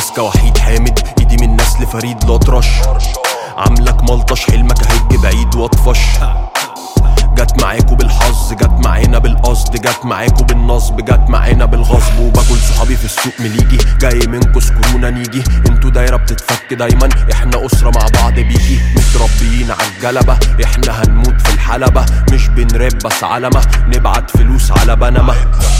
ماسكة وحيد حامد ايدي من نسل فريد الأطرش. عاملك ملطش حلمك هج بعيد واطفش. جت معاكوا بالحظ جت معانا بالقصد جت معاكوا بالنصب جت معانا بالغصب. وباكل صحابي في السوق مليجي جاي منكوا سكرونا نيجي. انتوا دايرة بتتفك دايما احنا أسرة مع بعض بيجي. متربيين عالجلبة احنا هنموت في الحلبة. مش بنراب بس علمة نبعت فلوس على بنما.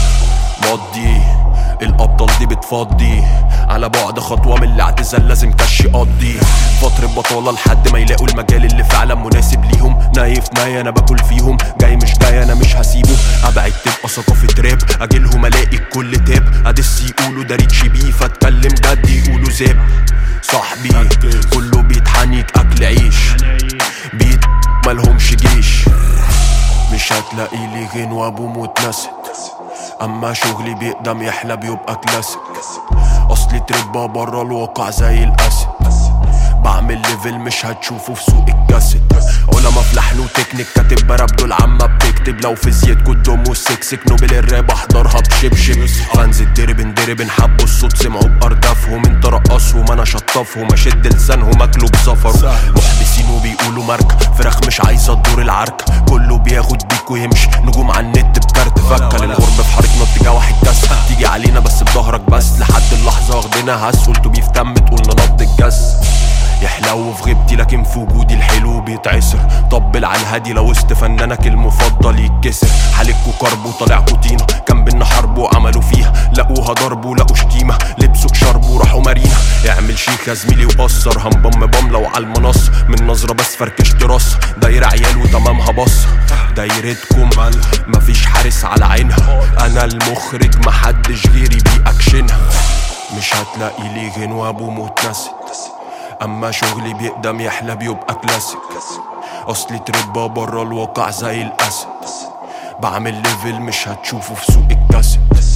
مضي الابطال دي بتفضي على بعد خطوة من الاعتزال لازم كش يقضي. فترة بطالة لحد ما يلاقوا المجال اللي فعلا مناسب ليهم. نايف ناي انا باكل فيهم جاي مش جاي انا مش هسيبه. ابعد تبقى ثقافة راب اجيلهم الاقي الكل تاب. ادس يقولوا ده ريتش بيه فاتكلم جد يقولوا زاب. صاحبي كله بيتحنيك اكل عيش بيت مالهمش جيش. مش هتلاقي لي غنوة بمتنسد اما شغلي بيقدم يحلى بيبقى كلاسيك. اصلي تربة برا الواقع زي الاسد. بعمل ليفل مش هتشوفه في سوق الكاسيت. علماء في لحن وتكنيك كاتب براب دول عما بتكتب. لو في زيت كدوم والسكسك نوبل الراب احضرها بشبشب. فانز اتدرب حبوا الصوت سمعوا باردافهم. انت رقصهم انا شطفهم اشد لسانهم اكلوا بزفر. محدثين وبيقولوا ماركة فراخ مش عايزة تدور العركة. كله بياخد بيك ويمشي نجوم على النت بكارت فكة. للغرب في حارتنا اتجاه واحد كاس. تيجي علينا بس بظهرك بس لحد اللحظة واخدينها هس. قلتوا بيف تم تقول نبض الجس. يحلو في غيبتي لكن في وجودي الحلو بيتعسر. طبل على الهادي لو وسط فنانك المفضل يتكسر. حالكوا كرب وطلعكوا طينة كان بينا حرب وعملوا فيها. لقوها ضرب ولقوا شتيمة لبسوا شرب وراحوا مارينا. اعمل شيك يا زميلي وقصر هنبم بملة على المنصة. من نظرة بس فركشت راسها دايرة عيال وتمامها بص. دايرتكم مفيش حارس على عينها. انا المخرج محدش غيري بيأكشنها. مش هتلاقي لي غنوة بمتنسد اما شغلي بيقدم يحلى بيبقى كلاسيك. اصلي تربة برا الواقع زي الاسد. بعمل ليفل مش هتشوفه في سوق الكاسيت.